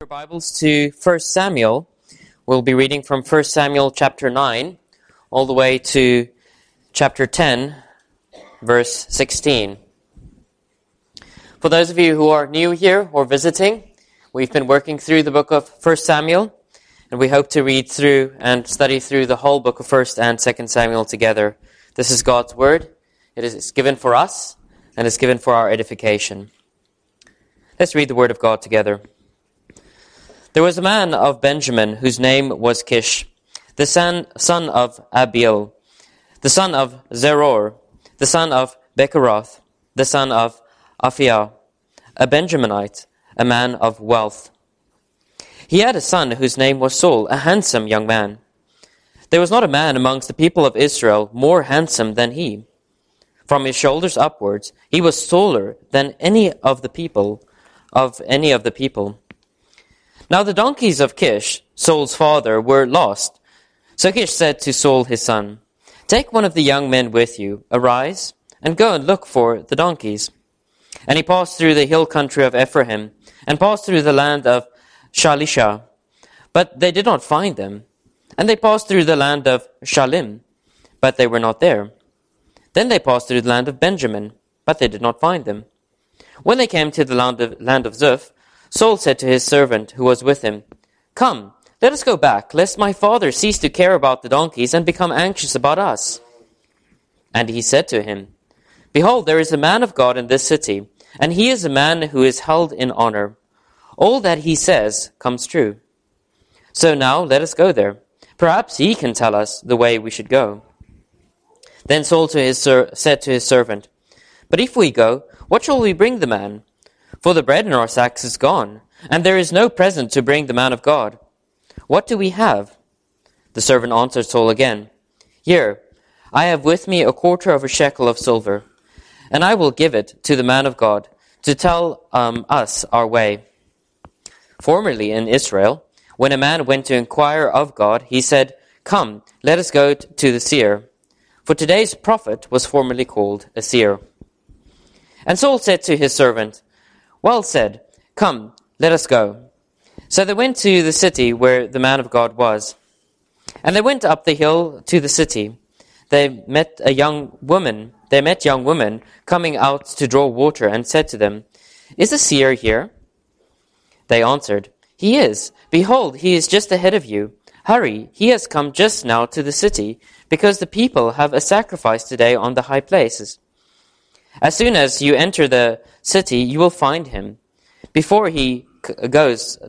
your Bibles to 1 Samuel. We'll be reading from 1 Samuel chapter 9 all the way to chapter 10, verse 16. For those of you who are new here or visiting, we've been working through the book of 1 Samuel, and we hope to read through and study through the whole book of 1 and 2 Samuel together. This is God's word. It is given for us, and is given for our edification. Let's read the word of God together. There was a man of Benjamin whose name was Kish, the son of Abiel, the son of Zeror, the son of Becheroth, the son of Aphiah, a Benjaminite, a man of wealth. He had a son whose name was Saul, a handsome young man. There was not a man amongst the people of Israel more handsome than he. From his shoulders upwards, he was taller than any of the people. Now the donkeys of Kish, Saul's father, were lost. So Kish said to Saul his son, "Take one of the young men with you, arise, and go and look for the donkeys." And he passed through the hill country of Ephraim, and passed through the land of Shalisha, but they did not find them. And they passed through the land of Shalim, but they were not there. Then they passed through the land of Benjamin, but they did not find them. When they came to the land of Zuph, Saul said to his servant who was with him, "Come, let us go back, lest my father cease to care about the donkeys and become anxious about us." And he said to him, "Behold, there is a man of God in this city, and he is a man who is held in honor. All that he says comes true. So now let us go there. Perhaps he can tell us the way we should go." Then Saul said to his servant, "But if we go, what shall we bring the man? For the bread in our sacks is gone, and there is no present to bring the man of God. What do we have?" The servant answered Saul again, "Here, I have with me a quarter of a shekel of silver, and I will give it to the man of God to tell us our way. Formerly in Israel, when a man went to inquire of God, he said, 'Come, let us go to the seer.' For today's prophet was formerly called a seer." And Saul said to his servant, "Well said, come, let us go." So they went to the city where the man of God was. And they went up the hill to the city. They met young women coming out to draw water, and said to them, "Is the seer here?" They answered, "He is. Behold, he is just ahead of you. Hurry, he has come just now to the city, because the people have a sacrifice today on the high places. As soon as you enter the city, you will find him, before he goes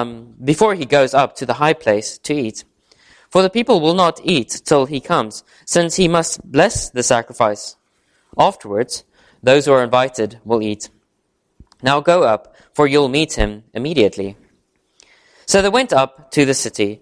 up to the high place to eat. For the people will not eat till he comes, since he must bless the sacrifice. Afterwards, those who are invited will eat. Now go up, for you'll meet him immediately." So they went up to the city.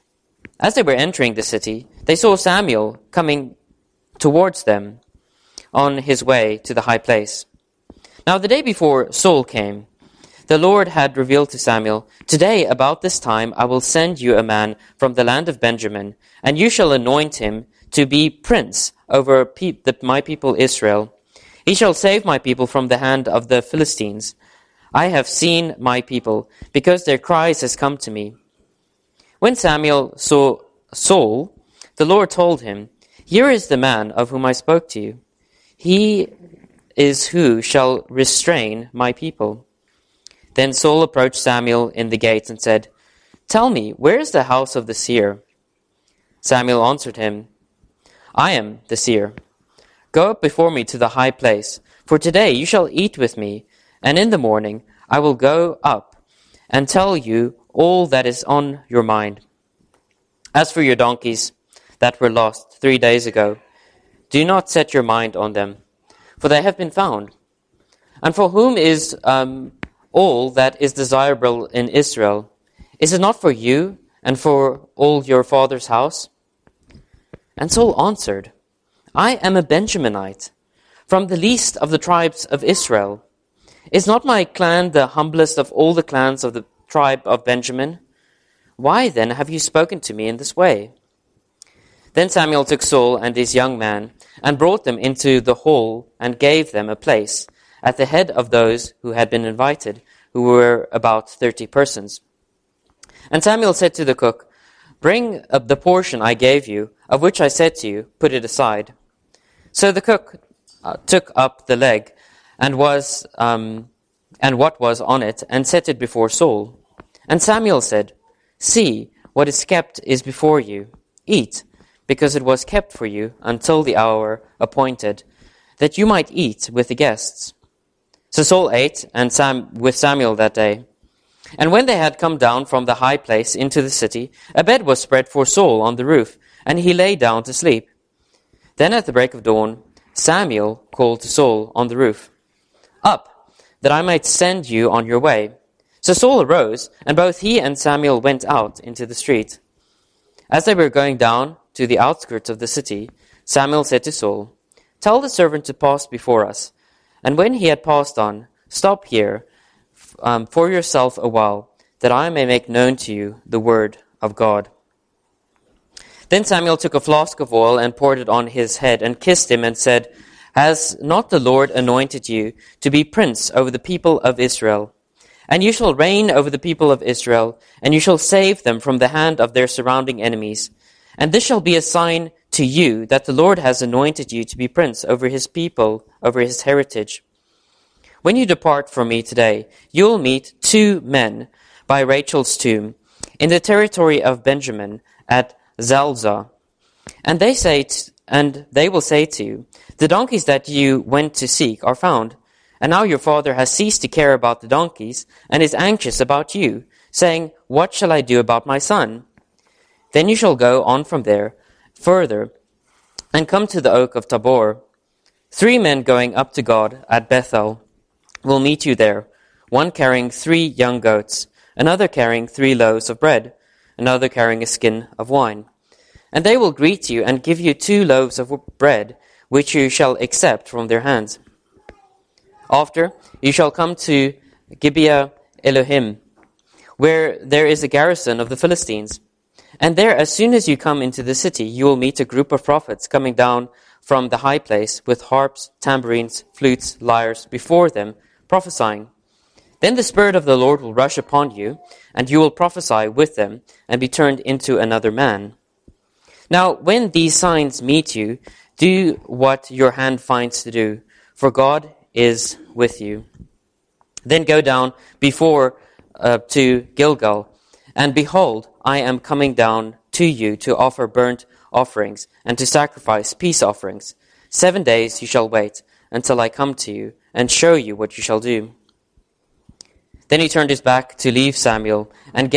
As they were entering the city, they saw Samuel coming towards them on his way to the high place. Now the day before Saul came, the Lord had revealed to Samuel, "Today about this time I will send you a man from the land of Benjamin, and you shall anoint him to be prince over my people Israel. He shall save my people from the hand of the Philistines. I have seen my people, because their cries has come to me." When Samuel saw Saul, the Lord told him, "Here is the man of whom I spoke to you. He is who shall restrain my people." Then Saul approached Samuel in the gates and said, "Tell me, where is the house of the seer?" Samuel answered him, "I am the seer. Go up before me to the high place, for today you shall eat with me, and in the morning I will go up and tell you all that is on your mind. As for your donkeys that were lost 3 days ago, do not set your mind on them, for they have been found. And for whom is all that is desirable in Israel? Is it not for you and for all your father's house?" And Saul answered, "I am a Benjaminite, from the least of the tribes of Israel. Is not my clan the humblest of all the clans of the tribe of Benjamin? Why then have you spoken to me in this way?" Then Samuel took Saul and his young man, and brought them into the hall, and gave them a place at the head of those who had been invited, who were about 30 persons. And Samuel said to the cook, "Bring up the portion I gave you, of which I said to you, put it aside." So the cook took up the leg and what was on it, and set it before Saul. And Samuel said, "See, what is kept is before you. Eat, because it was kept for you until the hour appointed, that you might eat with the guests." So Saul ate with Samuel that day. And when they had come down from the high place into the city, a bed was spread for Saul on the roof, and he lay down to sleep. Then at the break of dawn, Samuel called to Saul on the roof, "Up, that I might send you on your way." So Saul arose, and both he and Samuel went out into the street. As they were going down to the outskirts of the city, Samuel said to Saul, "Tell the servant to pass before us." And when he had passed on, "Stop here for yourself a while, that I may make known to you the word of God." Then Samuel took a flask of oil and poured it on his head and kissed him and said, "Has not the Lord anointed you to be prince over the people of Israel? And you shall reign over the people of Israel, and you shall save them from the hand of their surrounding enemies. And this shall be a sign to you that the Lord has anointed you to be prince over his people, over his heritage. When you depart from me today, you will meet 2 men by Rachel's tomb in the territory of Benjamin at Zelzah. And they will say to you, 'The donkeys that you went to seek are found. And now your father has ceased to care about the donkeys and is anxious about you, saying, What shall I do about my son?' Then you shall go on from there further and come to the oak of Tabor. 3 men going up to God at Bethel will meet you there, one carrying 3 young goats, another carrying 3 loaves of bread, another carrying a skin of wine. And they will greet you and give you 2 loaves of bread, which you shall accept from their hands. After, you shall come to Gibeah Elohim, where there is a garrison of the Philistines. And there, as soon as you come into the city, you will meet a group of prophets coming down from the high place with harps, tambourines, flutes, lyres before them, prophesying. Then the Spirit of the Lord will rush upon you, and you will prophesy with them and be turned into another man. Now, when these signs meet you, do what your hand finds to do, for God is with you. Then go down before to Gilgal, and behold, I am coming down to you to offer burnt offerings and to sacrifice peace offerings. 7 days you shall wait until I come to you and show you what you shall do." Then he turned his back to leave Samuel, and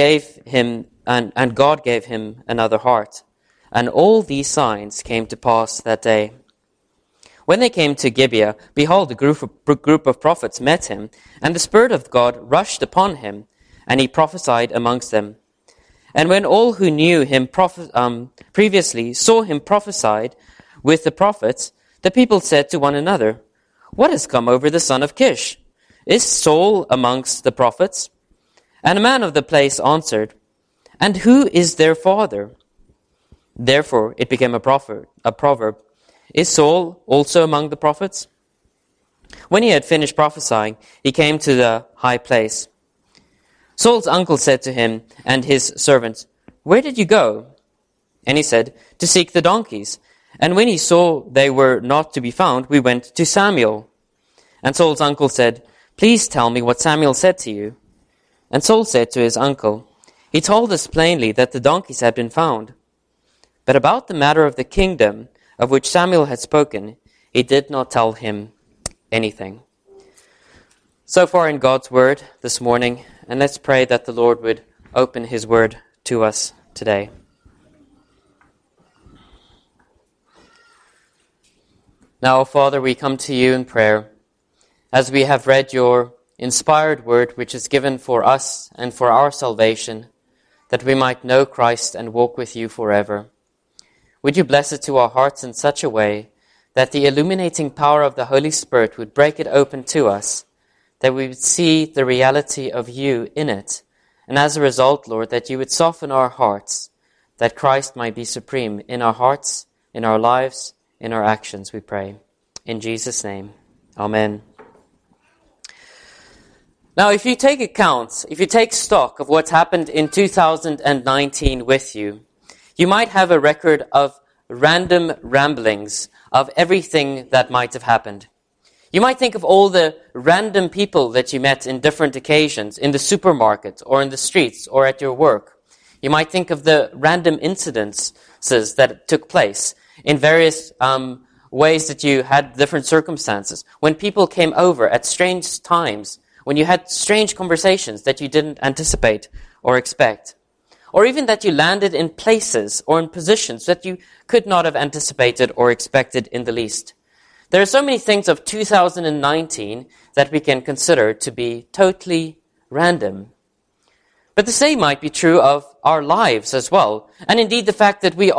God gave him another heart. And all these signs came to pass that day. When they came to Gibeah, behold, a group of prophets met him, and the Spirit of God rushed upon him, and he prophesied amongst them. And when all who knew him previously saw him prophesied with the prophets, the people said to one another, "What has come over the son of Kish? Is Saul amongst the prophets?" And a man of the place answered, "And who is their father?" Therefore it became a proverb, "Is Saul also among the prophets?" When he had finished prophesying, he came to the high place. Saul's uncle said to him and his servants, "Where did you go?" And he said, "To seek the donkeys. And when he saw they were not to be found, we went to Samuel." And Saul's uncle said, "Please tell me what Samuel said to you." And Saul said to his uncle, "He told us plainly that the donkeys had been found. But about the matter of the kingdom of which Samuel had spoken, he did not tell him anything." So far in God's word this morning, and let's pray that the Lord would open his word to us today. Now, Father, we come to you in prayer as we have read your inspired word, which is given for us and for our salvation, that we might know Christ and walk with you forever. Would you bless it to our hearts in such a way that the illuminating power of the Holy Spirit would break it open to us, that we would see the reality of you in it, and as a result, Lord, that you would soften our hearts, that Christ might be supreme in our hearts, in our lives, in our actions, we pray. In Jesus' name, amen. Now, if you take stock of what's happened in 2019 with you, you might have a record of random ramblings of everything that might have happened. You might think of all the random people that you met in different occasions, in the supermarket, or in the streets, or at your work. You might think of the random incidences that took place in various ways that you had different circumstances. When people came over at strange times, when you had strange conversations that you didn't anticipate or expect. Or even that you landed in places or in positions that you could not have anticipated or expected in the least. There are so many things of 2019 that we can consider to be totally random. But the same might be true of our lives as well. And indeed the fact that we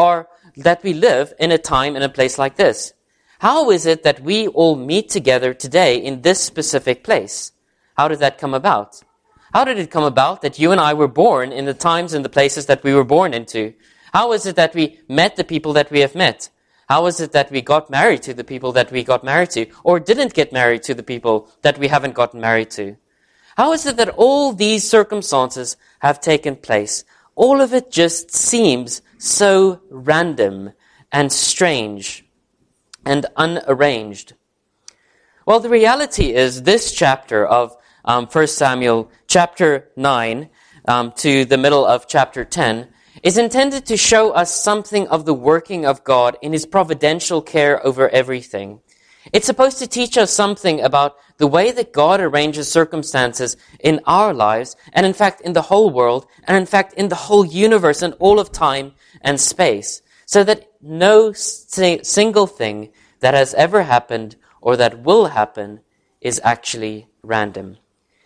live in a time and a place like this. How is it that we all meet together today in this specific place? How did that come about? How did it come about that you and I were born in the times and the places that we were born into? How is it that we met the people that we have met? How is it that we got married to the people that we got married to, or didn't get married to the people that we haven't gotten married to? How is it that all these circumstances have taken place? All of it just seems so random and strange and unarranged. Well, the reality is this chapter of 1 Samuel chapter 9 to the middle of chapter 10 is intended to show us something of the working of God in His providential care over everything. It's supposed to teach us something about the way that God arranges circumstances in our lives, and in fact in the whole world, and in fact in the whole universe and all of time and space, so that no single thing that has ever happened or that will happen is actually random.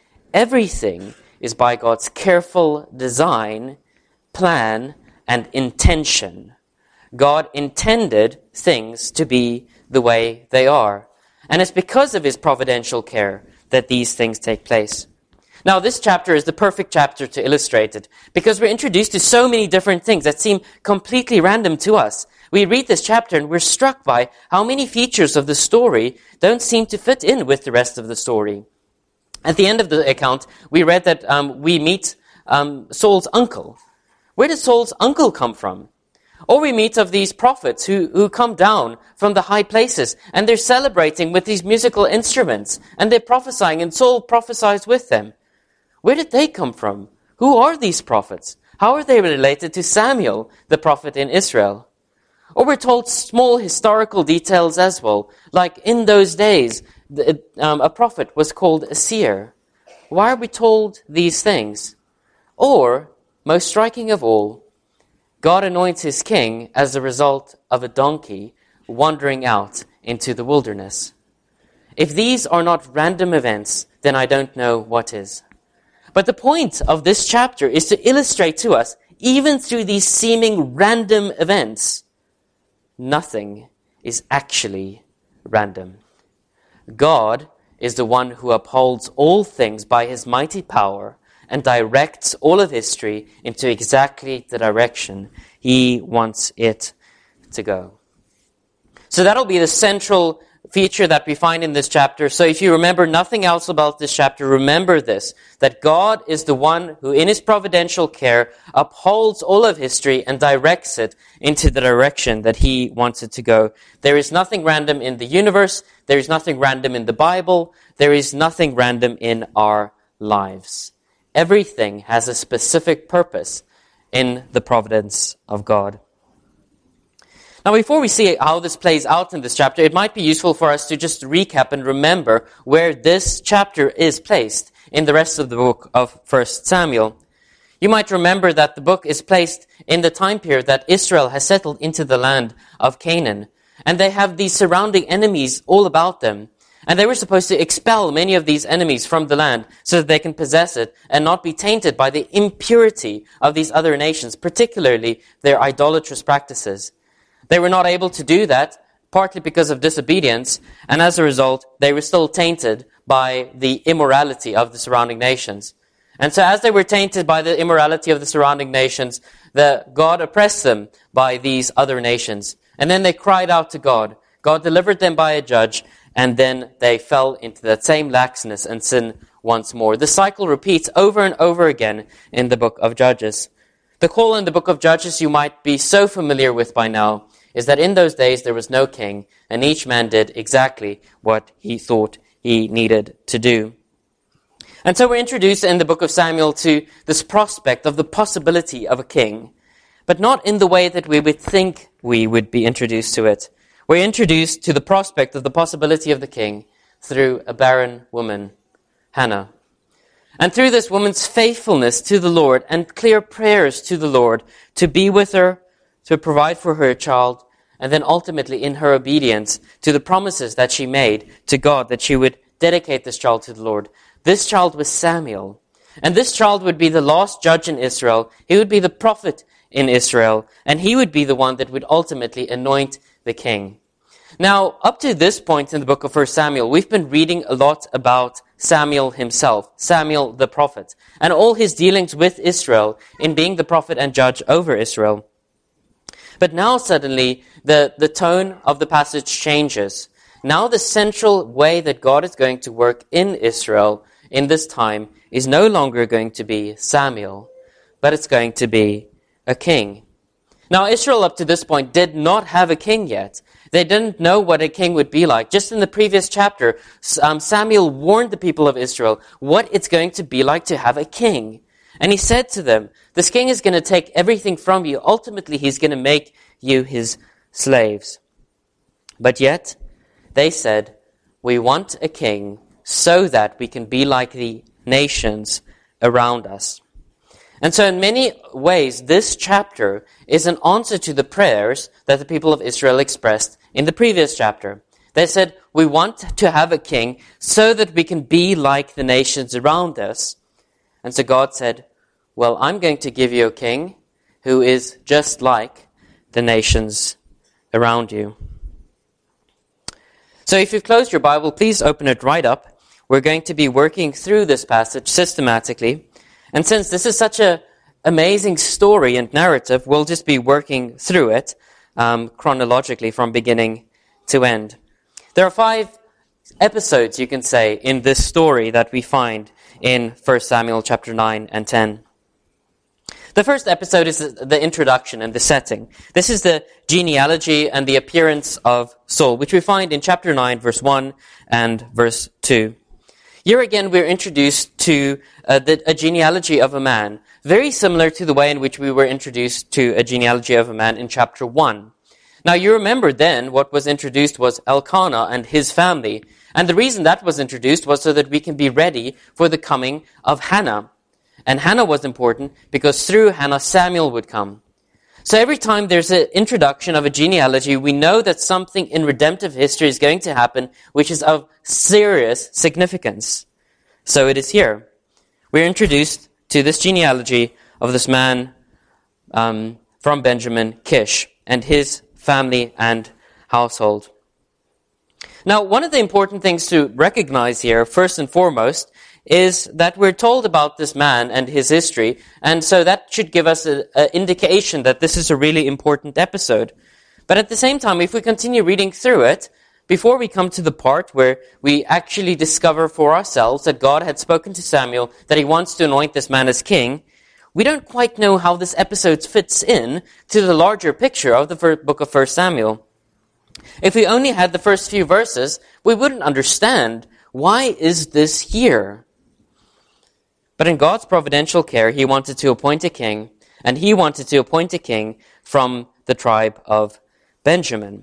Everything is by God's careful design, plan, and intention. God intended things to be the way they are. And it's because of His providential care that these things take place. Now, this chapter is the perfect chapter to illustrate it, because we're introduced to so many different things that seem completely random to us. We read this chapter and we're struck by how many features of the story don't seem to fit in with the rest of the story. At the end of the account, we read that we meet Saul's uncle. Where did Saul's uncle come from? Or we meet of these prophets who come down from the high places, and they're celebrating with these musical instruments, and they're prophesying, and Saul prophesies with them. Where did they come from? Who are these prophets? How are they related to Samuel, the prophet in Israel? Or we're told small historical details as well, like in those days, a prophet was called a seer. Why are we told these things? Or, most striking of all, God anoints His king as a result of a donkey wandering out into the wilderness. If these are not random events, then I don't know what is. But the point of this chapter is to illustrate to us, even through these seeming random events, nothing is actually random. God is the one who upholds all things by His mighty power and directs all of history into exactly the direction He wants it to go. So that'll be the central feature that we find in this chapter. So if you remember nothing else about this chapter, remember this, that God is the one who in His providential care upholds all of history and directs it into the direction that He wants it to go. There is nothing random in the universe. There is nothing random in the Bible. There is nothing random in our lives. Everything has a specific purpose in the providence of God. Now, before we see how this plays out in this chapter, it might be useful for us to just recap and remember where this chapter is placed in the rest of the book of 1 Samuel. You might remember that the book is placed in the time period that Israel has settled into the land of Canaan. And they have these surrounding enemies all about them. And they were supposed to expel many of these enemies from the land so that they can possess it and not be tainted by the impurity of these other nations, particularly their idolatrous practices. They were not able to do that, partly because of disobedience, and as a result, they were still tainted by the immorality of the surrounding nations. And so as they were tainted by the immorality of the surrounding nations, God oppressed them by these other nations. And then they cried out to God. God delivered them by a judge, and then they fell into that same laxness and sin once more. The cycle repeats over and over again in the book of Judges. The call in the book of Judges you might be so familiar with by now is that in those days there was no king, and each man did exactly what he thought he needed to do. And so we're introduced in the book of Samuel to this prospect of the possibility of a king, but not in the way that we would think we would be introduced to it. We're introduced to the prospect of the possibility of the king through a barren woman, Hannah. And through this woman's faithfulness to the Lord and clear prayers to the Lord to be with her, to provide for her child, and then ultimately in her obedience to the promises that she made to God that she would dedicate this child to the Lord. This child was Samuel. And this child would be the last judge in Israel. He would be the prophet in Israel. And he would be the one that would ultimately anoint the king. Now, up to this point in the book of 1 Samuel, we've been reading a lot about Samuel himself, Samuel the prophet, and all his dealings with Israel in being the prophet and judge over Israel. But now suddenly the tone of the passage changes. Now the central way that God is going to work in Israel in this time is no longer going to be Samuel, but it's going to be a king. Now Israel up to this point did not have a king yet. They didn't know what a king would be like. Just in the previous chapter, Samuel warned the people of Israel what it's going to be like to have a king. And he said to them, this king is going to take everything from you. Ultimately, he's going to make you his slaves. But yet, they said, we want a king so that we can be like the nations around us. And so in many ways, this chapter is an answer to the prayers that the people of Israel expressed in the previous chapter. They said, we want to have a king so that we can be like the nations around us. And so God said, well, I'm going to give you a king who is just like the nations around you. So if you've closed your Bible, please open it right up. We're going to be working through this passage systematically. And since this is such an amazing story and narrative, we'll just be working through it chronologically from beginning to end. There are 5 episodes, you can say, in this story that we find in 1 Samuel chapter 9 and 10. The first episode is the introduction and the setting. This is the genealogy and the appearance of Saul, which we find in chapter 9, verse 1 and verse 2. Here again, we're introduced to a genealogy of a man, very similar to the way in which we were introduced to a genealogy of a man in chapter 1. Now, you remember then what was introduced was Elkanah and his family. And the reason that was introduced was so that we can be ready for the coming of Hannah. And Hannah was important because through Hannah, Samuel would come. So every time there's an introduction of a genealogy, we know that something in redemptive history is going to happen, which is of serious significance. So it is here. We're introduced to this genealogy of this man from Benjamin, Kish, and his family and household. Now, one of the important things to recognize here, first and foremost, is that we're told about this man and his history, and so that should give us an indication that this is a really important episode. But at the same time, if we continue reading through it, before we come to the part where we actually discover for ourselves that God had spoken to Samuel, that he wants to anoint this man as king, we don't quite know how this episode fits in to the larger picture of the book of 1 Samuel. If we only had the first few verses, we wouldn't understand, why is this here? But in God's providential care, he wanted to appoint a king, and he wanted to appoint a king from the tribe of Benjamin.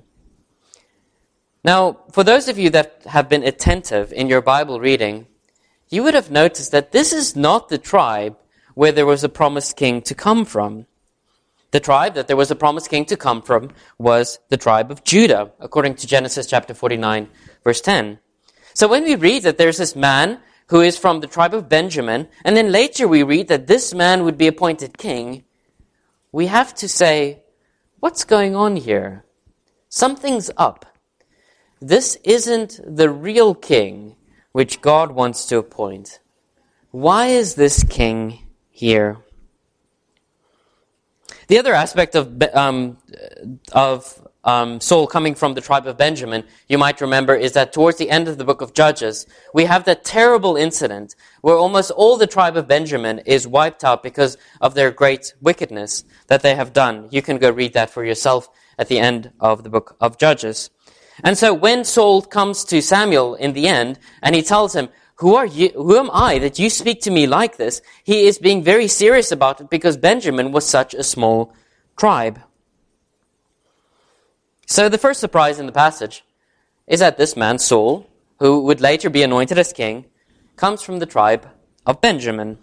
Now, for those of you that have been attentive in your Bible reading, you would have noticed that this is not the tribe where there was a promised king to come from. The tribe that there was a promised king to come from was the tribe of Judah, according to Genesis chapter 49, verse 10. So when we read that there's this man who is from the tribe of Benjamin, and then later we read that this man would be appointed king, we have to say, what's going on here? Something's up. This isn't the real king which God wants to appoint. Why is this king here? The other aspect of Saul coming from the tribe of Benjamin, you might remember, is that towards the end of the book of Judges, we have that terrible incident where almost all the tribe of Benjamin is wiped out because of their great wickedness that they have done. You can go read that for yourself at the end of the book of Judges. And so when Saul comes to Samuel in the end, and he tells him, who am I that you speak to me like this? He is being very serious about it because Benjamin was such a small tribe. So the first surprise in the passage is that this man, Saul, who would later be anointed as king, comes from the tribe of Benjamin.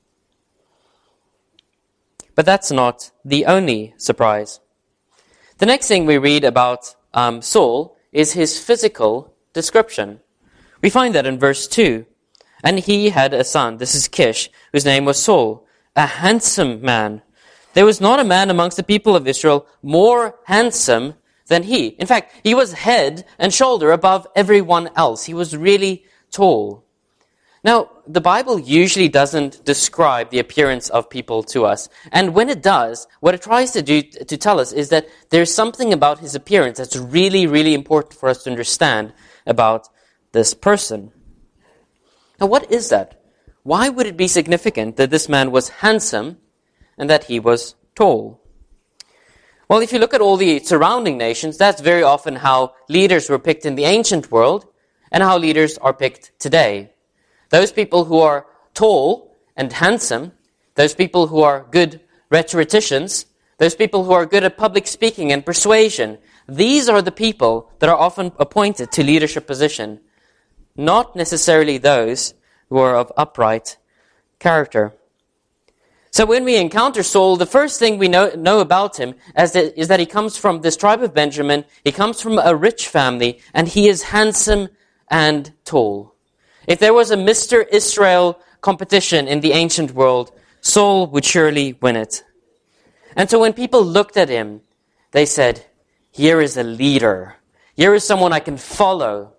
But that's not the only surprise. The next thing we read about Saul is his physical description. We find that in verse 2. And he had a son, this is Kish, whose name was Saul, a handsome man. There was not a man amongst the people of Israel more handsome than he. In fact, he was head and shoulder above everyone else. He was really tall. Now, the Bible usually doesn't describe the appearance of people to us. And when it does, what it tries to do to tell us is that there's something about his appearance that's really, really important for us to understand about this person. Now, what is that? Why would it be significant that this man was handsome and that he was tall? Well, if you look at all the surrounding nations, that's very often how leaders were picked in the ancient world and how leaders are picked today. Those people who are tall and handsome, those people who are good rhetoricians, those people who are good at public speaking and persuasion, these are the people that are often appointed to leadership position, not necessarily those who are of upright character. So when we encounter Saul, the first thing we know about him is that he comes from this tribe of Benjamin, he comes from a rich family, and he is handsome and tall. If there was a Mr. Israel competition in the ancient world, Saul would surely win it. And so when people looked at him, they said, here is a leader. Here is someone I can follow.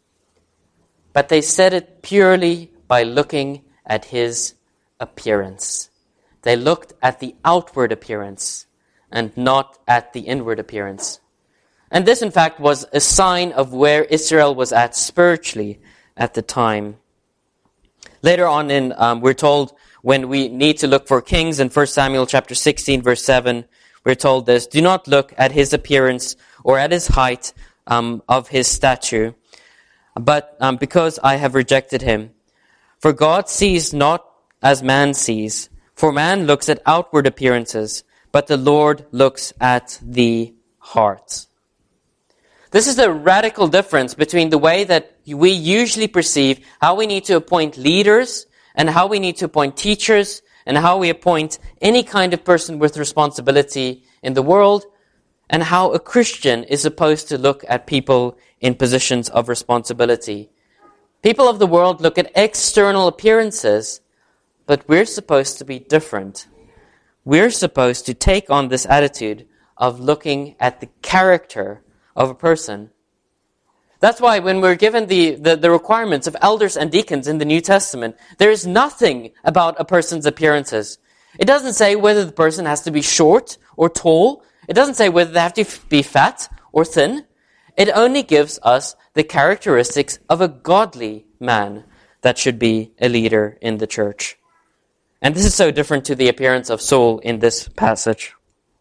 But they said it purely by looking at his appearance. They looked at the outward appearance and not at the inward appearance. And this, in fact, was a sign of where Israel was at spiritually at the time. Later on we're told when we need to look for kings in 1 Samuel chapter 16, verse 7, we're told this, do not look at his appearance or at his height of his stature, but because I have rejected him. For God sees not as man sees, for man looks at outward appearances, but the Lord looks at the heart. This is the radical difference between the way that we usually perceive how we need to appoint leaders and how we need to appoint teachers and how we appoint any kind of person with responsibility in the world, and how a Christian is supposed to look at people in positions of responsibility. People of the world look at external appearances, but we're supposed to be different. We're supposed to take on this attitude of looking at the character of a person. That's why when we're given the requirements of elders and deacons in the New Testament, there is nothing about a person's appearances. It doesn't say whether the person has to be short or tall. It doesn't say whether they have to be fat or thin. It only gives us the characteristics of a godly man that should be a leader in the church. And this is so different to the appearance of Saul in this passage.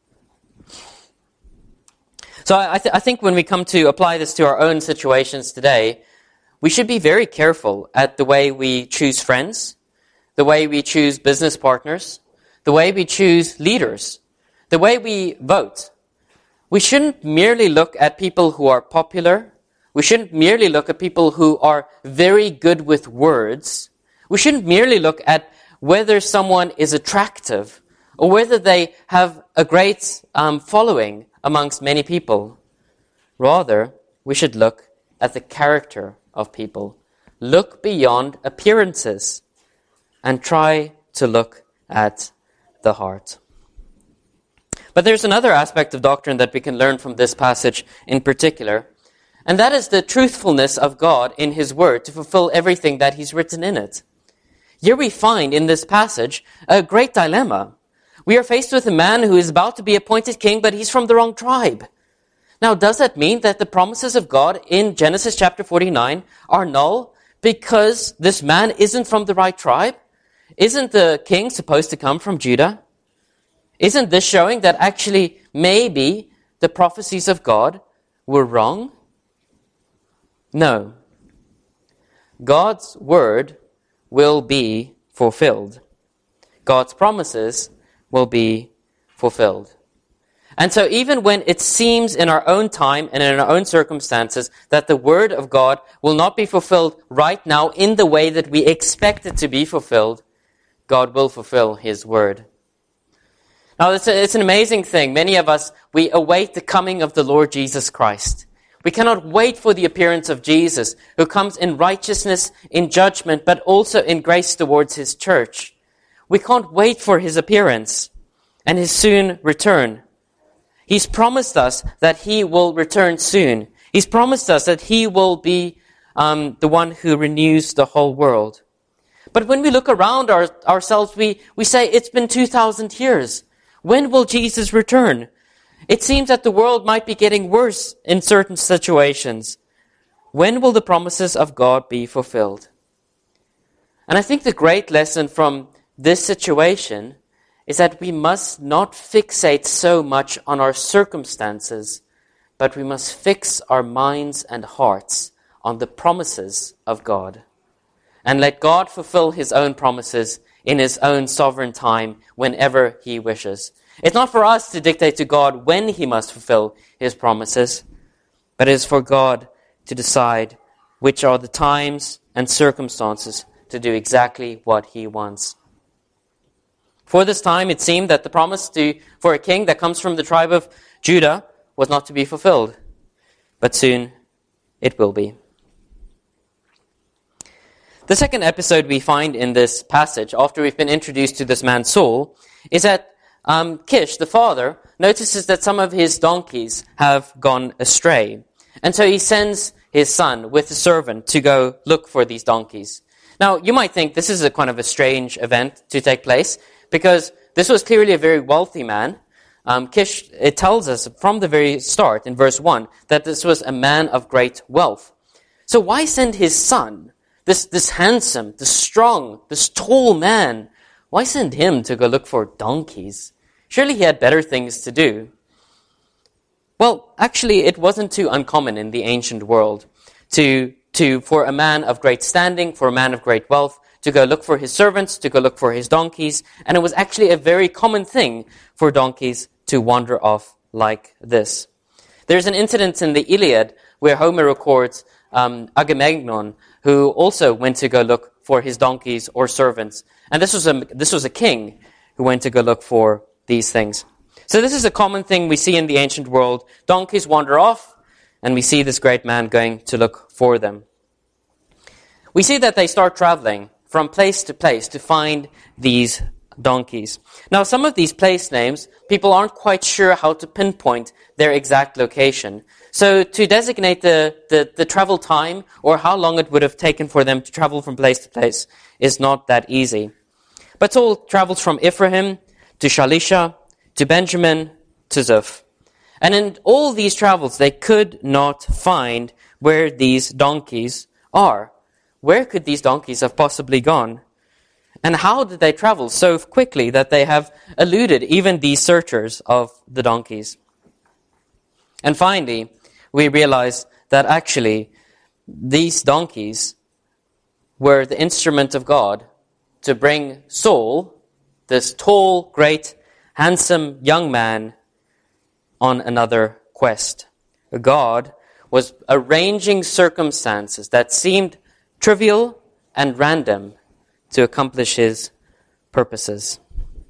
So I think when we come to apply this to our own situations today, we should be very careful at the way we choose friends, the way we choose business partners, the way we choose leaders, the way we vote. We shouldn't merely look at people who are popular. We shouldn't merely look at people who are very good with words. We shouldn't merely look at whether someone is attractive or whether they have a great following amongst many people. Rather, we should look at the character of people. Look beyond appearances and try to look at the heart. But there's another aspect of doctrine that we can learn from this passage in particular, and that is the truthfulness of God in His Word to fulfill everything that He's written in it. Here we find in this passage a great dilemma. We are faced with a man who is about to be appointed king, but he's from the wrong tribe. Now, does that mean that the promises of God in Genesis chapter 49 are null because this man isn't from the right tribe? Isn't the king supposed to come from Judah? Isn't this showing that actually maybe the prophecies of God were wrong? No. God's word will be fulfilled. God's promises will be fulfilled. And so even when it seems in our own time and in our own circumstances that the word of God will not be fulfilled right now in the way that we expect it to be fulfilled, God will fulfill his word. Now, it's an amazing thing. Many of us, we await the coming of the Lord Jesus Christ. We cannot wait for the appearance of Jesus, who comes in righteousness, in judgment, but also in grace towards his church. We can't wait for his appearance and his soon return. He's promised us that he will return soon. He's promised us that he will be the one who renews the whole world. But when we look around ourselves, we say, it's been 2,000 years. When will Jesus return? It seems that the world might be getting worse in certain situations. When will the promises of God be fulfilled? And I think the great lesson from this situation is that we must not fixate so much on our circumstances, but we must fix our minds and hearts on the promises of God. And let God fulfill his own promises in his own sovereign time whenever he wishes. It's not for us to dictate to God when he must fulfill his promises, but it is for God to decide which are the times and circumstances to do exactly what he wants. For this time, it seemed that the promise for a king that comes from the tribe of Judah was not to be fulfilled, but soon it will be. The second episode we find in this passage, after we've been introduced to this man Saul, is that Kish, the father, notices that some of his donkeys have gone astray. And so he sends his son with a servant to go look for these donkeys. Now, you might think this is a kind of a strange event to take place, because this was clearly a very wealthy man. Kish, it tells us from the very start in verse 1 that this was a man of great wealth. So why send his son, this handsome, this strong, this tall man, why send him to go look for donkeys? Surely he had better things to do. Well, actually, it wasn't too uncommon in the ancient world for a man of great standing, for a man of great wealth, to go look for his servants, to go look for his donkeys. And it was actually a very common thing for donkeys to wander off like this. There's an incident in the Iliad where Homer records Agamemnon, who also went to go look for his donkeys or servants. And this was a king who went to go look for these things. So this is a common thing we see in the ancient world. Donkeys wander off, and we see this great man going to look for them. We see that they start traveling from place to place to find these donkeys. Now, some of these place names, people aren't quite sure how to pinpoint their exact location. So to designate the travel time or how long it would have taken for them to travel from place to place is not that easy. But Saul travels from Ephraim to Shalisha, to Benjamin, to Zuph. And in all these travels, they could not find where these donkeys are. Where could these donkeys have possibly gone? And how did they travel so quickly that they have eluded even these searchers of the donkeys? And finally, we realize that actually these donkeys were the instrument of God to bring Saul, this tall, great, handsome young man, on another quest. God was arranging circumstances that seemed trivial and random to accomplish his purposes.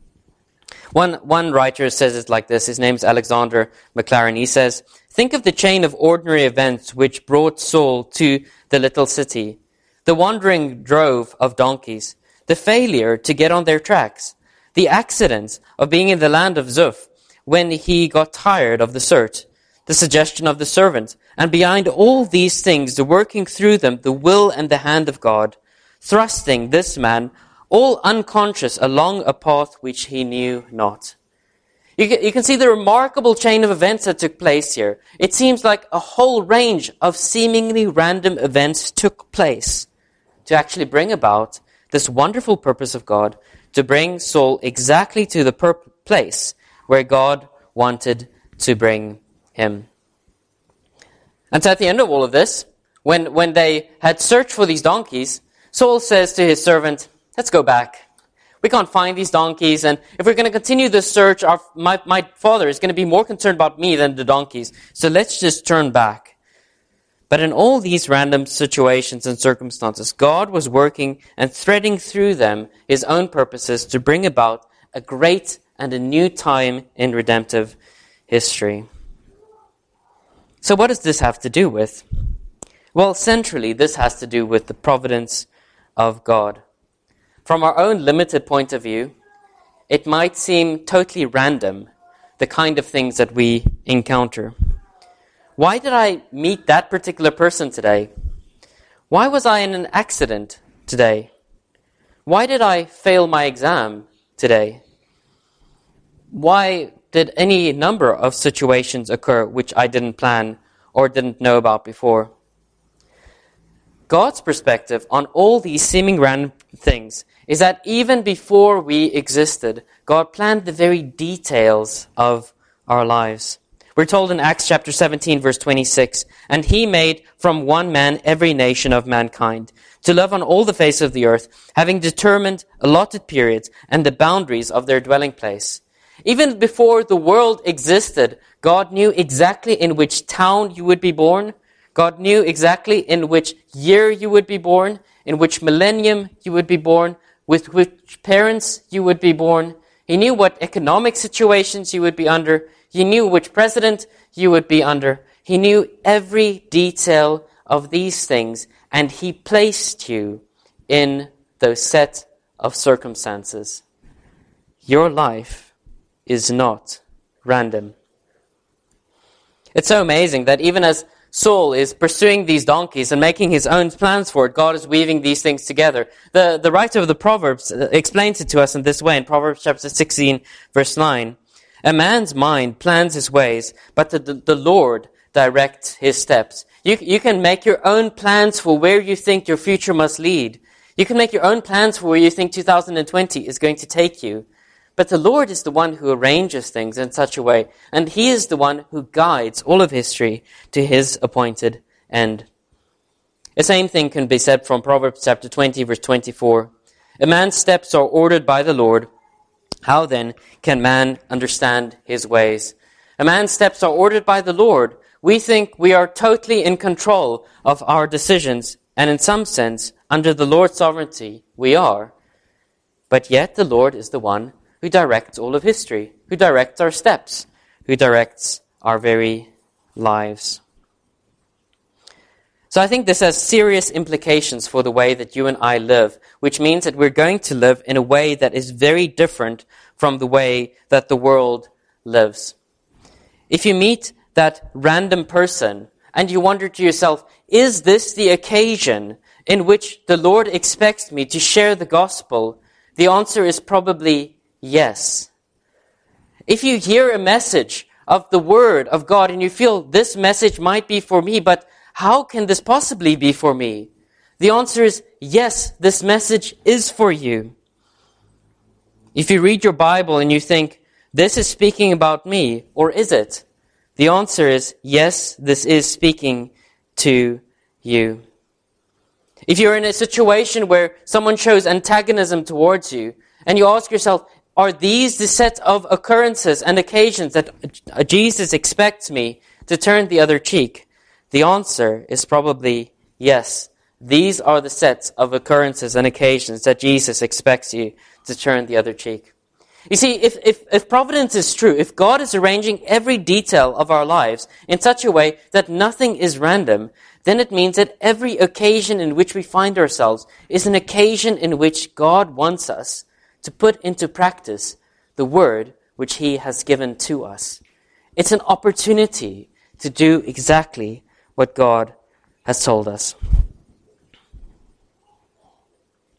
One writer says it like this. His name's Alexander Maclaren. He says, think of the chain of ordinary events which brought Saul to the little city. The wandering drove of donkeys, the failure to get on their tracks, the accidents of being in the land of Zuph when he got tired of the search, the suggestion of the servant, and behind all these things, the working through them, the will and the hand of God, thrusting this man, all unconscious, along a path which he knew not. You can see the remarkable chain of events that took place here. It seems like a whole range of seemingly random events took place to actually bring about this wonderful purpose of God, to bring Saul exactly to the place where God wanted to bring him. And so at the end of all of this, when they had searched for these donkeys, Saul says to his servant, let's go back. We can't find these donkeys, and if we're going to continue this search, my father is going to be more concerned about me than the donkeys. So let's just turn back. But in all these random situations and circumstances, God was working and threading through them his own purposes to bring about a great and a new time in redemptive history. So what does this have to do with? Well, centrally, this has to do with the providence of God. From our own limited point of view, it might seem totally random, the kind of things that we encounter. Why did I meet that particular person today? Why was I in an accident today? Why did I fail my exam today? Why did any number of situations occur which I didn't plan or didn't know about before? God's perspective on all these seeming random things is that even before we existed, God planned the very details of our lives. We're told in Acts chapter 17, verse 26, and he made from one man every nation of mankind, to live on all the face of the earth, having determined allotted periods and the boundaries of their dwelling place. Even before the world existed, God knew exactly in which town you would be born. God knew exactly in which year you would be born, in which millennium you would be born, with which parents you would be born. He knew what economic situations you would be under. He knew which president you would be under. He knew every detail of these things, and he placed you in those set of circumstances. Your life is not random. It's so amazing that even as Saul is pursuing these donkeys and making his own plans for it, God is weaving these things together. The writer of the Proverbs explains it to us in this way in Proverbs chapter 16, verse 9. A man's mind plans his ways, but the Lord directs his steps. You can make your own plans for where you think your future must lead. You can make your own plans for where you think 2020 is going to take you. But the Lord is the one who arranges things in such a way, and he is the one who guides all of history to his appointed end. The same thing can be said from Proverbs chapter 20, verse 24. A man's steps are ordered by the Lord. How then can man understand his ways? A man's steps are ordered by the Lord. We think we are totally in control of our decisions, and in some sense, under the Lord's sovereignty, we are. But yet the Lord is the one who directs all of history, who directs our steps, who directs our very lives. So I think this has serious implications for the way that you and I live, which means that we're going to live in a way that is very different from the way that the world lives. If you meet that random person and you wonder to yourself, is this the occasion in which the Lord expects me to share the gospel? The answer is probably yes. If you hear a message of the Word of God and you feel this message might be for me, but how can this possibly be for me? The answer is yes, this message is for you. If you read your Bible and you think, this is speaking about me, or is it? The answer is yes, this is speaking to you. If you're in a situation where someone shows antagonism towards you, and you ask yourself, are these the set of occurrences and occasions that Jesus expects me to turn the other cheek? The answer is probably yes. These are the sets of occurrences and occasions that Jesus expects you to turn the other cheek. You see, if providence is true, if God is arranging every detail of our lives in such a way that nothing is random, then it means that every occasion in which we find ourselves is an occasion in which God wants us to put into practice the word which he has given to us. It's an opportunity to do exactly what God has told us.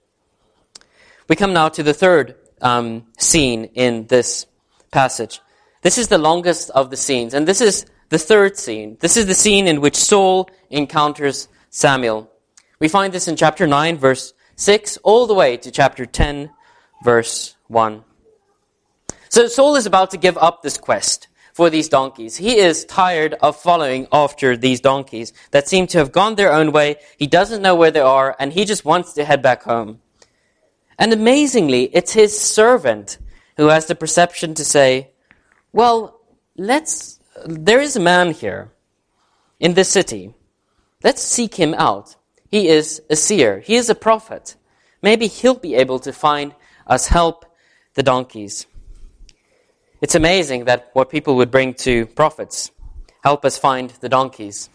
We come now to the third scene in this passage. This is the longest of the scenes, and this is the third scene. This is the scene in which Saul encounters Samuel. We find this in chapter 9, verse 6, all the way to chapter 10, verse 1. So Saul is about to give up this quest for these donkeys. He is tired of following after these donkeys that seem to have gone their own way. He doesn't know where they are, and he just wants to head back home. And amazingly, it's his servant who has the perception to say, well, there is a man here in this city. Let's seek him out. He is a seer. He is a prophet. Maybe he'll be able to find us help the donkeys. It's amazing that what people would bring to prophets, help us find the donkeys.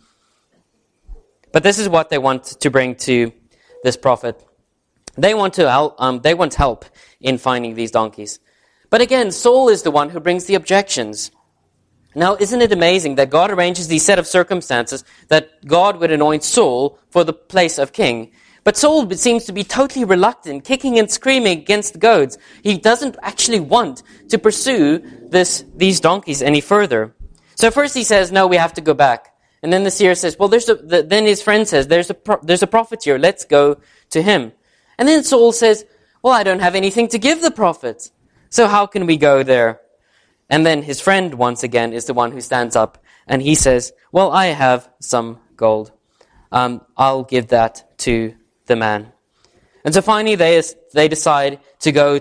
But this is what they want to bring to this prophet. They want help in finding these donkeys. But again, Saul is the one who brings the objections. Now, isn't it amazing that God arranges these set of circumstances that God would anoint Saul for the place of king? But Saul seems to be totally reluctant, kicking and screaming against the goads. He doesn't actually want to pursue these donkeys any further. So first he says, no, we have to go back. And then the seer says, well, then his friend says, there's a prophet here, let's go to him. And then Saul says, well, I don't have anything to give the prophet, so how can we go there? And then his friend, once again, is the one who stands up, and he says, well, I have some gold. I'll give that to the man. And so finally they decide to go,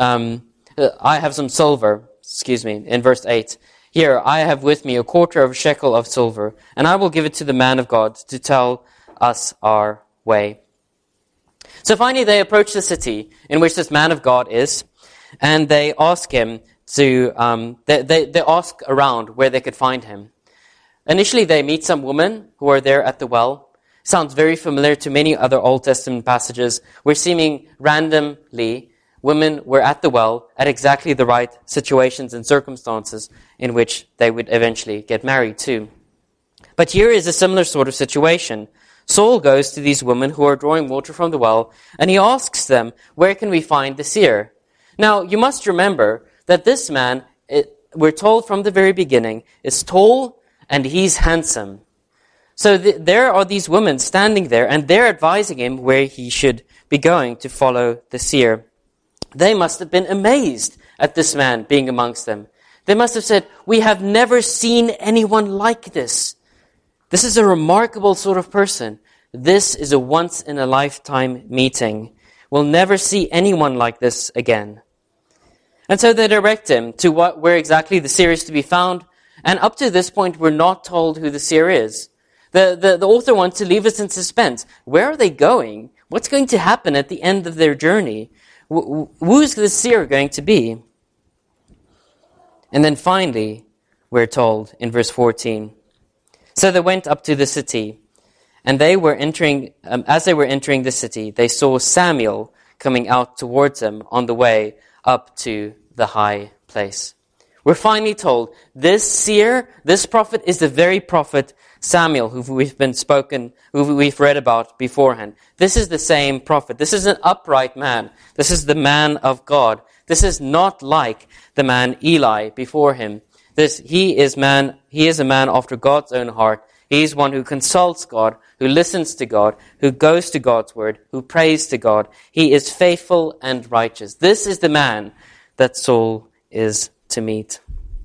I have some silver, in verse 8. Here, I have with me a quarter of a shekel of silver, and I will give it to the man of God to tell us our way. So finally they approach the city in which this man of God is, and they ask him to, they ask around where they could find him. Initially they meet some women who are there at the well. Sounds very familiar to many other Old Testament passages where seeming randomly women were at the well at exactly the right situations and circumstances in which they would eventually get married too. But here is a similar sort of situation. Saul goes to these women who are drawing water from the well, and he asks them, where can we find the seer? Now, you must remember that this man, we're told from the very beginning, is tall and he's handsome. So there are these women standing there, and they're advising him where he should be going to follow the seer. They must have been amazed at this man being amongst them. They must have said, we have never seen anyone like this. This is a remarkable sort of person. This is a once-in-a-lifetime meeting. We'll never see anyone like this again. And so they direct him to where exactly the seer is to be found. And up to this point, we're not told who the seer is. The author wants to leave us in suspense. Where are they going? What's going to happen at the end of their journey? Who's the seer going to be? And then finally, we're told in verse 14, so they went up to the city, and they were entering. As they were entering the city, they saw Samuel coming out towards them on the way up to the high place. We're finally told this seer, this prophet, is the very prophet Samuel, who we've read about beforehand. This is the same prophet. This is an upright man. This is the man of God. This is not like the man Eli before him. He is a man after God's own heart. He's one who consults God, who listens to God, who goes to God's word, who prays to God. He is faithful and righteous. This is the man that Saul is to meet.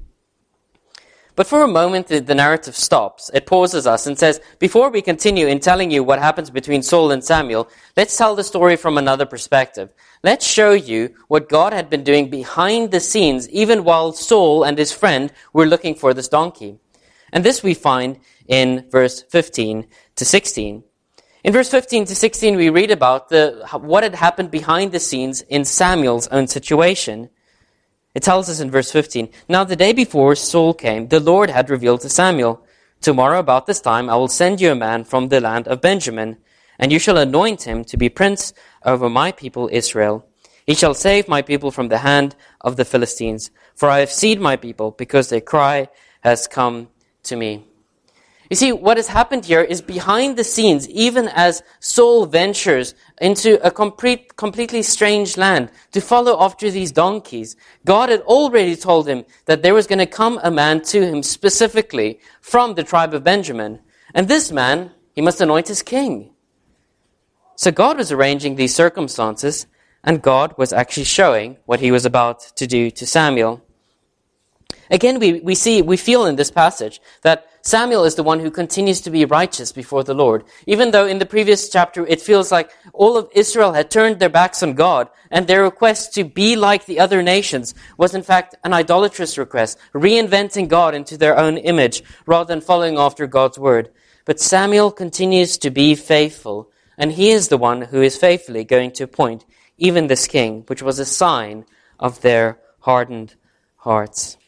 But for a moment, the narrative stops. It pauses us and says, before we continue in telling you what happens between Saul and Samuel, let's tell the story from another perspective. Let's show you what God had been doing behind the scenes, even while Saul and his friend were looking for this donkey. And this we find in verse 15 to 16. In verse 15 to 16, we read about what had happened behind the scenes in Samuel's own situation. It tells us in verse 15, now the day before Saul came, the Lord had revealed to Samuel, tomorrow about this time I will send you a man from the land of Benjamin, and you shall anoint him to be prince over my people Israel. He shall save my people from the hand of the Philistines, for I have seen my people, because their cry has come to me. You see, what has happened here is behind the scenes, even as Saul ventures into a completely strange land to follow after these donkeys, God had already told him that there was going to come a man to him specifically from the tribe of Benjamin. And this man, he must anoint as king. So God was arranging these circumstances, and God was actually showing what he was about to do to Samuel. Again, we feel in this passage that Samuel is the one who continues to be righteous before the Lord. Even though in the previous chapter it feels like all of Israel had turned their backs on God, and their request to be like the other nations was in fact an idolatrous request, reinventing God into their own image rather than following after God's word. But Samuel continues to be faithful, and he is the one who is faithfully going to appoint even this king, which was a sign of their hardened hearts.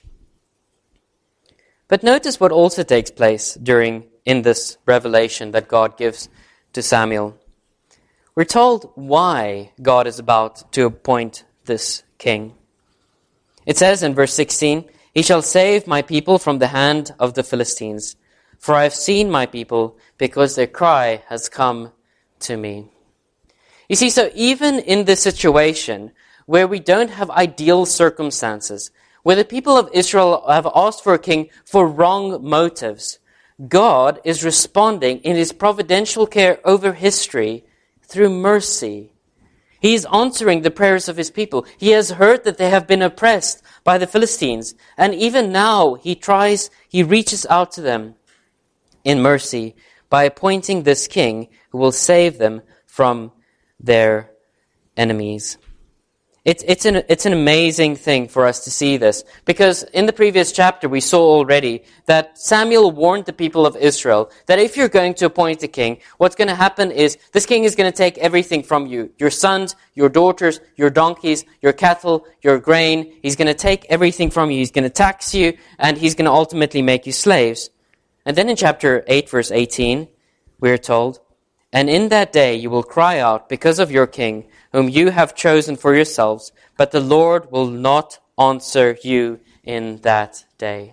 But notice what also takes place in this revelation that God gives to Samuel. We're told why God is about to appoint this king. It says in verse 16, "He shall save my people from the hand of the Philistines, for I have seen my people, because their cry has come to me." You see, so even in this situation where we don't have ideal circumstances, where the people of Israel have asked for a king for wrong motives, God is responding in his providential care over history through mercy. He is answering the prayers of his people. He has heard that they have been oppressed by the Philistines, and even now he reaches out to them in mercy by appointing this king who will save them from their enemies. It's an amazing thing for us to see this, because in the previous chapter we saw already that Samuel warned the people of Israel that if you're going to appoint a king, what's going to happen is this king is going to take everything from you. Your sons, your daughters, your donkeys, your cattle, your grain. He's going to take everything from you. He's going to tax you, and he's going to ultimately make you slaves. And then in chapter 8, verse 18, we're told, "And in that day you will cry out because of your king, whom you have chosen for yourselves, but the Lord will not answer you in that day."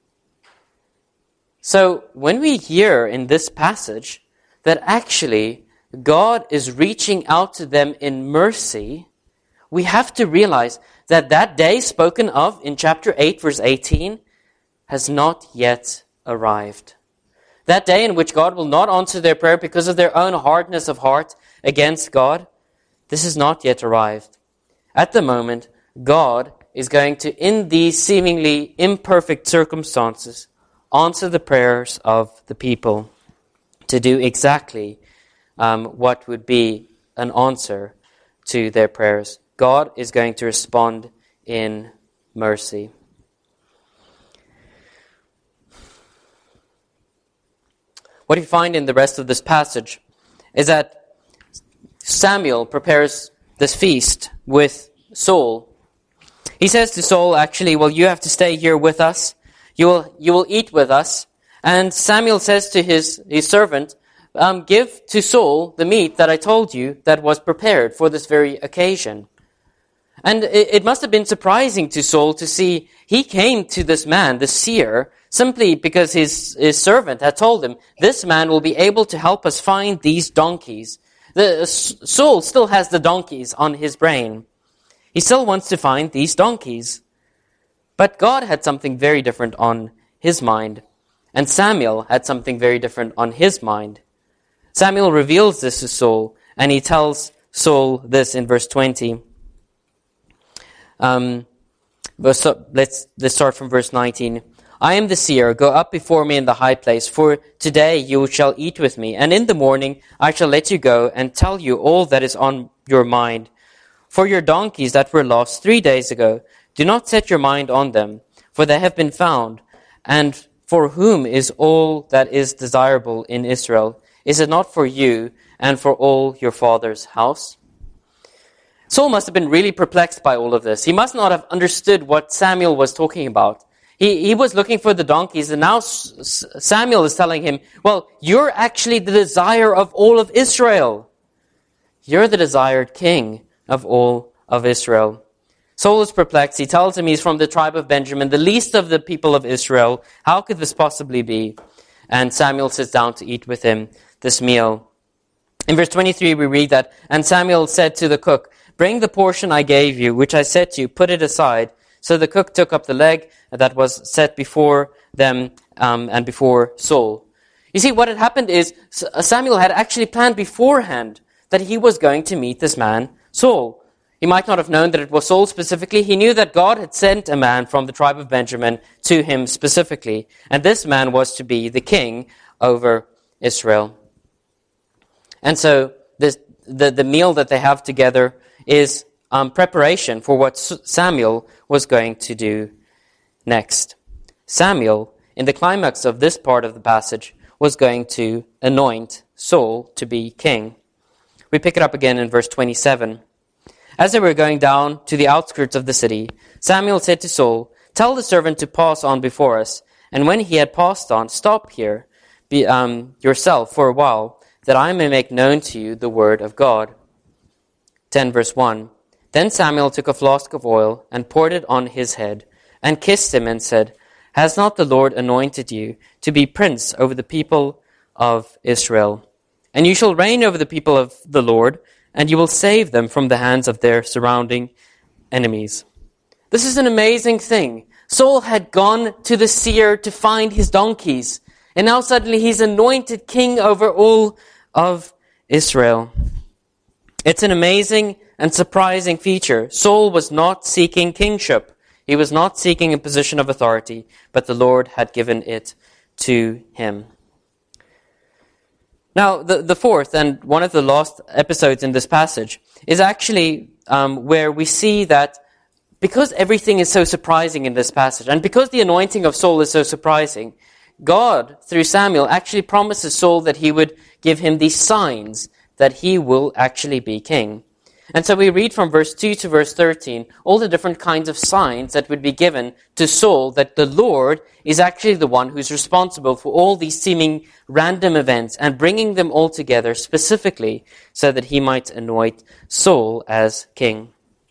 So when we hear in this passage that actually God is reaching out to them in mercy, we have to realize that that day spoken of in chapter 8, verse 18, has not yet arrived. That day in which God will not answer their prayer because of their own hardness of heart against God, this has not yet arrived. At the moment, God is going to, in these seemingly imperfect circumstances, answer the prayers of the people to do exactly what would be an answer to their prayers. God is going to respond in mercy. What you find in the rest of this passage is that Samuel prepares this feast with Saul. He says to Saul, actually, well, you have to stay here with us. You will eat with us. And Samuel says to his servant, give to Saul the meat that I told you that was prepared for this very occasion. And it must have been surprising to Saul to see he came to this man, the seer, simply because his servant had told him, this man will be able to help us find these donkeys. Saul still has the donkeys on his brain. He still wants to find these donkeys. But God had something very different on his mind. And Samuel had something very different on his mind. Samuel reveals this to Saul, and he tells Saul this in verse 20. Let's start from verse 19. I am the seer, go up before me in the high place, for today you shall eat with me, and in the morning I shall let you go and tell you all that is on your mind. For your donkeys that were lost 3 days ago, do not set your mind on them, for they have been found. And for whom is all that is desirable in Israel? Is it not for you and for all your father's house? Saul must have been really perplexed by all of this. He must not have understood what Samuel was talking about. He was looking for the donkeys, and now Samuel is telling him, well, you're actually the desire of all of Israel. You're the desired king of all of Israel. Saul is perplexed. He tells him he's from the tribe of Benjamin, the least of the people of Israel. How could this possibly be? and Samuel sits down to eat with him this meal. In verse 23 we read that, "And Samuel said to the cook, 'Bring the portion I gave you, which I said to you, put it aside.' So the cook took up the leg that was set before them and before Saul." You see, what had happened is Samuel had actually planned beforehand that he was going to meet this man, Saul. He might not have known that it was Saul specifically. He knew that God had sent a man from the tribe of Benjamin to him specifically. And this man was to be the king over Israel. And so the meal that they have together is preparation for what Samuel was going to do next. Samuel, in the climax of this part of the passage, was going to anoint Saul to be king. We pick it up again in verse 27. "As they were going down to the outskirts of the city, Samuel said to Saul, 'Tell the servant to pass on before us, and when he had passed on, stop here yourself for a while, that I may make known to you the word of God.'" 10 verse 1. "Then Samuel took a flask of oil and poured it on his head, and kissed him and said, 'Has not the Lord anointed you to be prince over the people of Israel? And you shall reign over the people of the Lord, and you will save them from the hands of their surrounding enemies.'" This is an amazing thing. Saul had gone to the seer to find his donkeys, and now suddenly he's anointed king over all of Israel. It's an amazing and surprising feature. Saul was not seeking kingship. He was not seeking a position of authority, but the Lord had given it to him. Now, the fourth and one of the last episodes in this passage is actually where we see that because everything is so surprising in this passage, and because the anointing of Saul is so surprising, God, through Samuel, actually promises Saul that he would give him these signs that he will actually be king. And so we read from verse 2 to verse 13 all the different kinds of signs that would be given to Saul, that the Lord is actually the one who's responsible for all these seeming random events and bringing them all together specifically so that he might anoint Saul as king.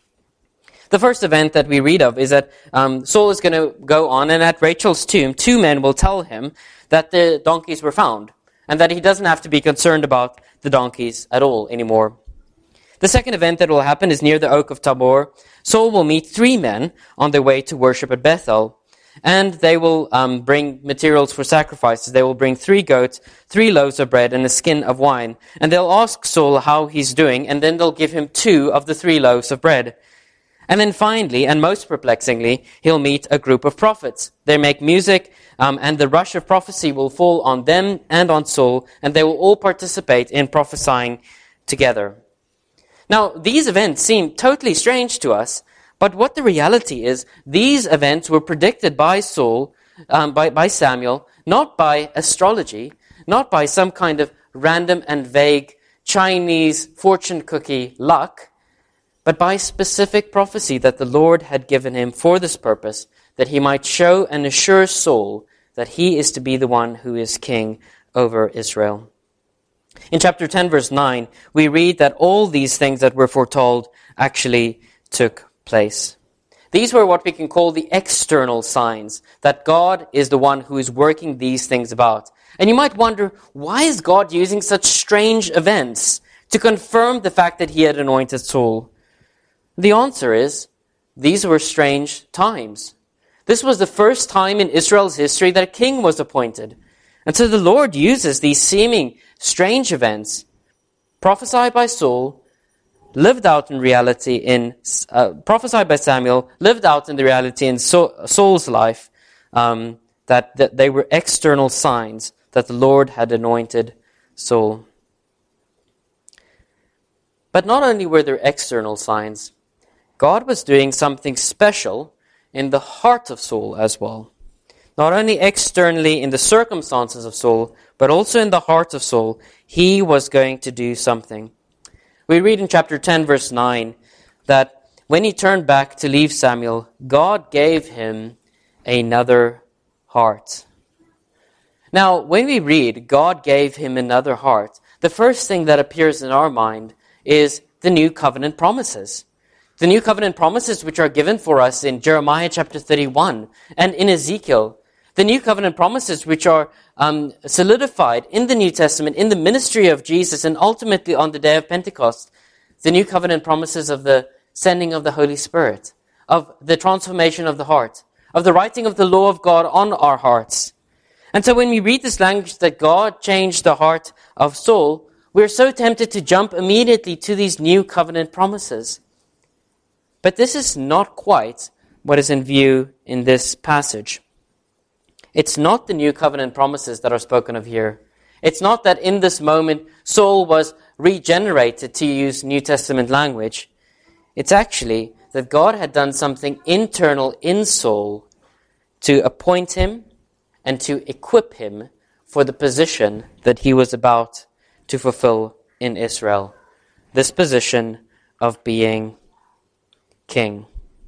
The first event that we read of is that Saul is going to go on, and at Rachel's tomb, two men will tell him that the donkeys were found and that he doesn't have to be concerned about the donkeys at all anymore. The second event that will happen is near the Oak of Tabor. Saul will meet three men on their way to worship at Bethel, and they will bring materials for sacrifices. They will bring 3 goats, 3 loaves of bread, and a skin of wine. And they'll ask Saul how he's doing, and then they'll give him 2 of the 3 loaves of bread. And then finally, and most perplexingly, he'll meet a group of prophets. They make music, and the rush of prophecy will fall on them and on Saul, and they will all participate in prophesying together. Now, these events seem totally strange to us, but what the reality is, these events were predicted by Saul, by Samuel, not by astrology, not by some kind of random and vague Chinese fortune cookie luck, but by specific prophecy that the Lord had given him for this purpose, that he might show and assure Saul that he is to be the one who is king over Israel. In chapter 10, verse 9, we read that all these things that were foretold actually took place. These were what we can call the external signs, that God is the one who is working these things about. And you might wonder, why is God using such strange events to confirm the fact that he had anointed Saul? The answer is, these were strange times. This was the first time in Israel's history that a king was appointed. And so the Lord uses these seeming strange events, prophesied by Saul, lived out in reality prophesied by Samuel, lived out in the reality in Saul's life, that they were external signs that the Lord had anointed Saul. But not only were there external signs, God was doing something special in the heart of Saul as well. Not only externally in the circumstances of Saul, but also in the heart of Saul, he was going to do something. We read in chapter 10, verse 9, that when he turned back to leave Samuel, God gave him another heart. Now, when we read, God gave him another heart, the first thing that appears in our mind is the new covenant promises. The new covenant promises which are given for us in Jeremiah chapter 31 and in Ezekiel. The new covenant promises which are solidified in the New Testament, in the ministry of Jesus, and ultimately on the day of Pentecost. The new covenant promises of the sending of the Holy Spirit, of the transformation of the heart, of the writing of the law of God on our hearts. And so when we read this language that God changed the heart of Saul, we're so tempted to jump immediately to these new covenant promises. But this is not quite what is in view in this passage. It's not the new covenant promises that are spoken of here. It's not that in this moment Saul was regenerated, to use New Testament language. It's actually that God had done something internal in Saul to appoint him and to equip him for the position that he was about to fulfill in Israel. This position of being king.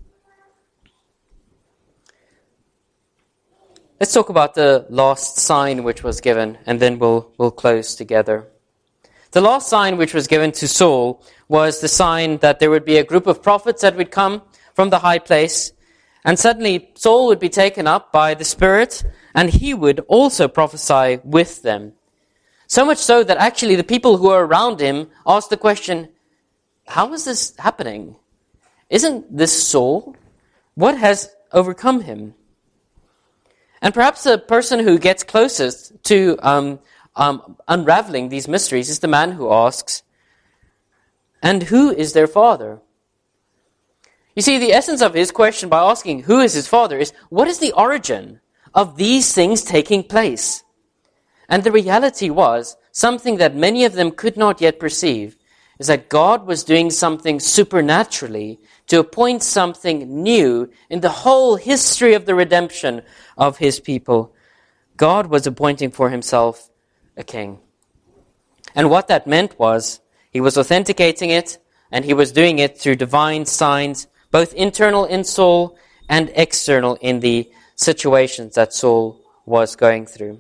Let's talk about the last sign which was given, and then we'll close together. The last sign which was given to Saul was the sign that there would be a group of prophets that would come from the high place, and suddenly Saul would be taken up by the Spirit, and he would also prophesy with them. So much so that actually the people who were around him asked the question, how is this happening? Isn't this Saul? What has overcome him? And perhaps the person who gets closest to unraveling these mysteries is the man who asks, and who is their father? You see, the essence of his question by asking who is his father is, what is the origin of these things taking place? And the reality was, something that many of them could not yet perceive, is that God was doing something supernaturally to appoint something new in the whole history of the redemption of his people. God was appointing for himself a king. And what that meant was, he was authenticating it, and he was doing it through divine signs, both internal in Saul and external in the situations that Saul was going through.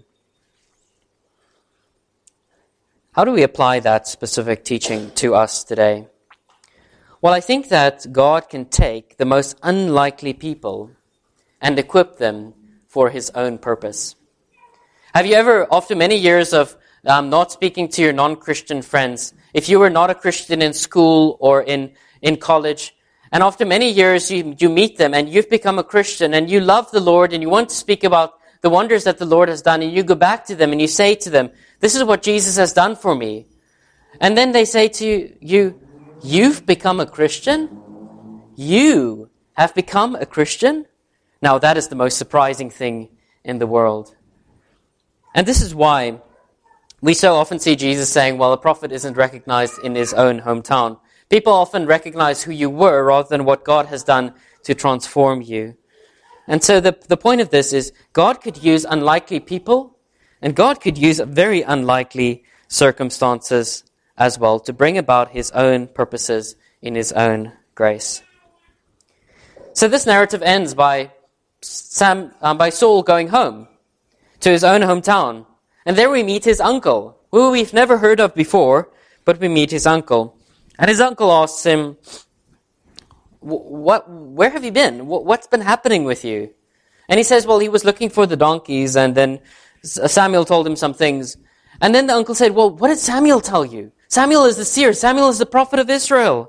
How do we apply that specific teaching to us today? Well, I think that God can take the most unlikely people and equip them for his own purpose. Have you ever, after many years of not speaking to your non-Christian friends, if you were not a Christian in school or in college, and after many years you meet them and you've become a Christian and you love the Lord and you want to speak about the wonders that the Lord has done, and you go back to them and you say to them, this is what Jesus has done for me. And then they say to you, you've become a Christian? You have become a Christian? Now that is the most surprising thing in the world. And this is why we so often see Jesus saying, well, a prophet isn't recognized in his own hometown. People often recognize who you were rather than what God has done to transform you. And so the point of this is God could use unlikely people, and God could use very unlikely circumstances as well to bring about his own purposes in his own grace. So this narrative ends by Saul going home to his own hometown. And there we meet his uncle, who we've never heard of before, but we meet his uncle. And his uncle asks him, where have you been? What's been happening with you? And he says, well, he was looking for the donkeys, and then Samuel told him some things. And then the uncle said, well, what did Samuel tell you? Samuel is the seer. Samuel is the prophet of Israel.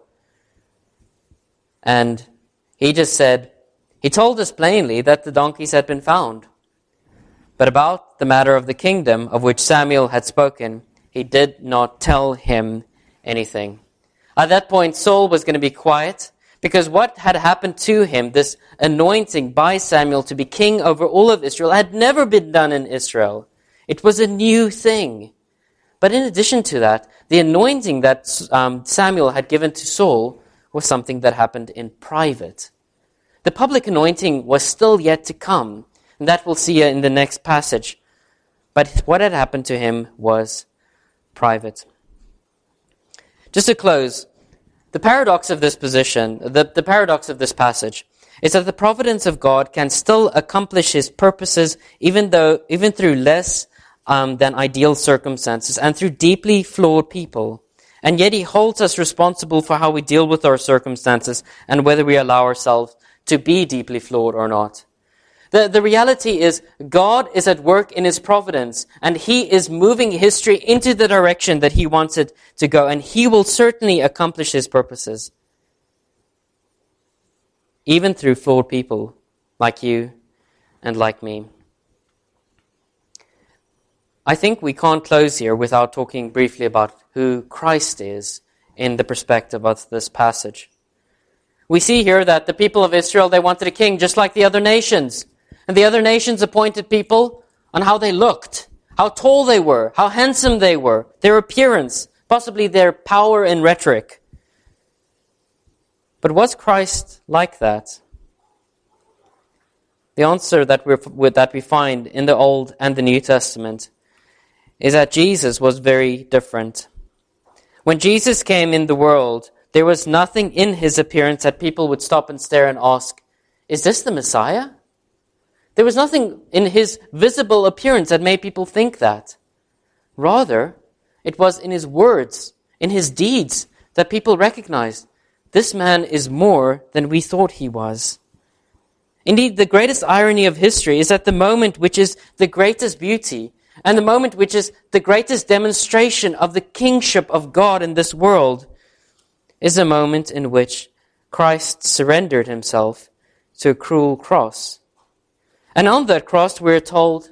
And he just said, he told us plainly that the donkeys had been found. But about the matter of the kingdom of which Samuel had spoken, he did not tell him anything. At that point, Saul was going to be quiet, because what had happened to him, this anointing by Samuel to be king over all of Israel, had never been done in Israel. It was a new thing. But in addition to that, the anointing that Samuel had given to Saul was something that happened in private. The public anointing was still yet to come, and that we'll see in the next passage. But what had happened to him was private. Just to close, the paradox of this position, the paradox of this passage, is that the providence of God can still accomplish his purposes even through less than ideal circumstances and through deeply flawed people. And yet he holds us responsible for how we deal with our circumstances and whether we allow ourselves to be deeply flawed or not. The reality is God is at work in his providence, and he is moving history into the direction that he wants it to go, and he will certainly accomplish his purposes. Even through flawed people like you and like me. I think we can't close here without talking briefly about who Christ is in the perspective of this passage. We see here that the people of Israel, they wanted a king just like the other nations. And the other nations appointed people on how they looked, how tall they were, how handsome they were, their appearance, possibly their power and rhetoric. But was Christ like that? The answer that we find in the Old and the New Testament is that Jesus was very different. When Jesus came in the world, there was nothing in his appearance that people would stop and stare and ask, is this the Messiah? There was nothing in his visible appearance that made people think that. Rather, it was in his words, in his deeds, that people recognized, this man is more than we thought he was. Indeed, the greatest irony of history is that the moment which is the greatest beauty, and the moment which is the greatest demonstration of the kingship of God in this world, is a moment in which Christ surrendered himself to a cruel cross. And on that cross, we're told,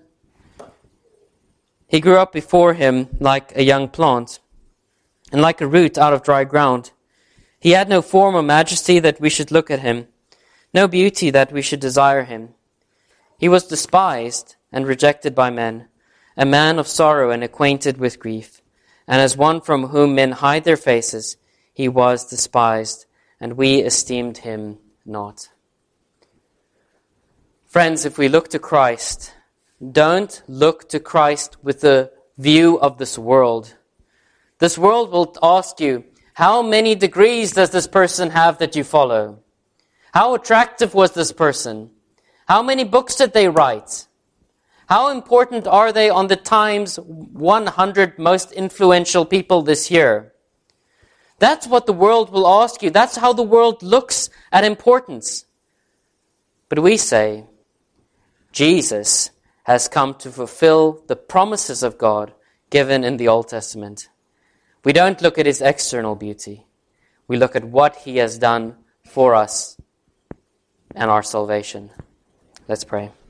he grew up before him like a young plant, and like a root out of dry ground. He had no form or majesty that we should look at him, no beauty that we should desire him. He was despised and rejected by men, a man of sorrow and acquainted with grief. And as one from whom men hide their faces, he was despised, and we esteemed him not. Friends, if we look to Christ, don't look to Christ with the view of this world. This world will ask you, how many degrees does this person have that you follow? How attractive was this person? How many books did they write? How important are they on the Times 100 most influential people this year? That's what the world will ask you. That's how the world looks at importance. But we say, Jesus has come to fulfill the promises of God given in the Old Testament. We don't look at his external beauty. We look at what he has done for us and our salvation. Let's pray.